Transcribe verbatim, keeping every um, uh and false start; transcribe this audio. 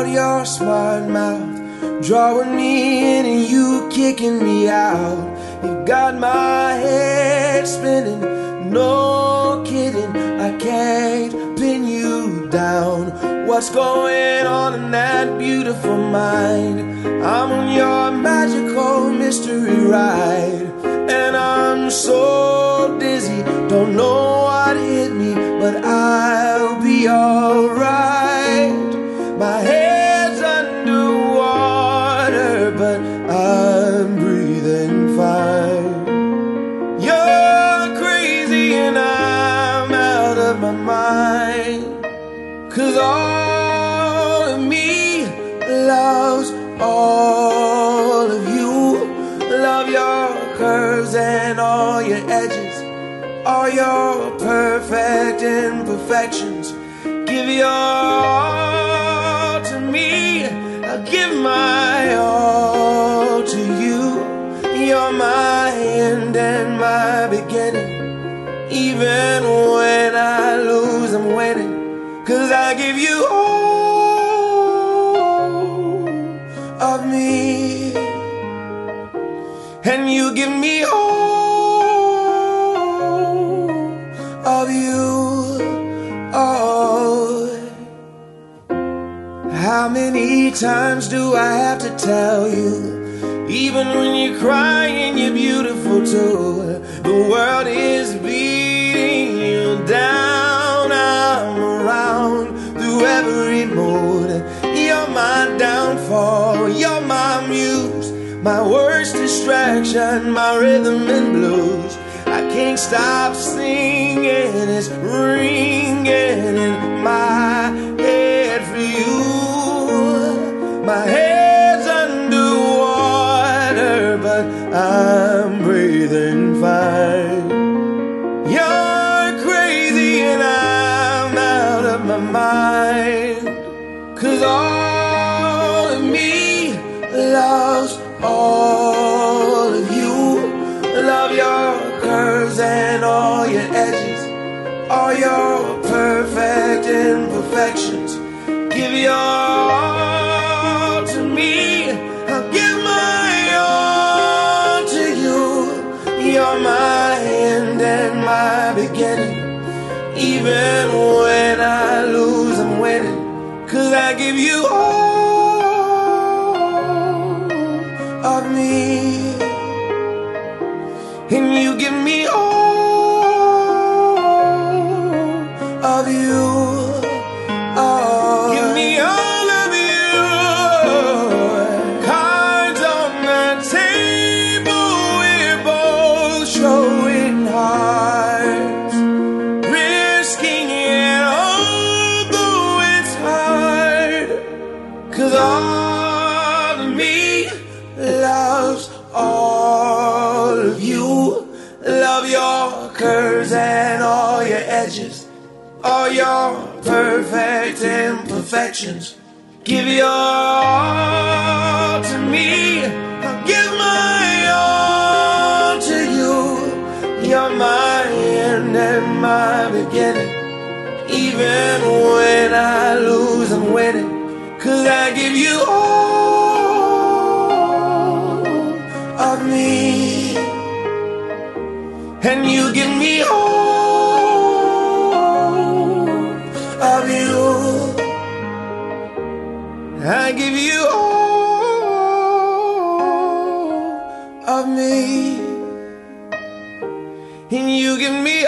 about your smart mouth, drawing me in and you kicking me out. You got my head spinning, no kidding, I can't pin you down. What's going on in that beautiful mind? I'm on your magical mystery ride, and I'm so dizzy, don't know what hit me, but I'll be alright. My head's underwater, but I'm breathing fine. You're crazy and I'm out of my mind, 'cause all of me loves all of you. Love your curves and all your edges, all your perfect imperfections. Give your all to me, I'll give my all to you. You're my end and my beginning. Even when I lose, I'm winning, 'cause I give you all of me, and you give me all of you. Oh, how many times do I have to tell you? Even when you're crying, you're beautiful too. The world is beating you down. I'm around through every mood. You're my downfall, you're my muse, my worst distraction, my rhythm and blues. I can't stop singing, it's ringing in my head for you. My head's underwater, but I'm breathing fine. You're crazy and I'm out of my mind, 'cause all of me loves all of you. Love your curves and all your edges, all your perfect imperfections. Give your all to me, I'll give my all to you. You're my end and my beginning. Even when I lose, I'm winning, 'cause I give you all of me, and you give me all of you. Oh, give me all of you. Cards on the table, we're both showing hearts, risking it although it's hard, 'cause all of me loves all of you. Love your curves and all your edges, all your perfect imperfections. Give your all to me, I'll give my all to you. You're my end and my beginning. Even when I lose, I'm winning, 'cause I give you all of me, and you give me all of you. I give you all of me, and you give me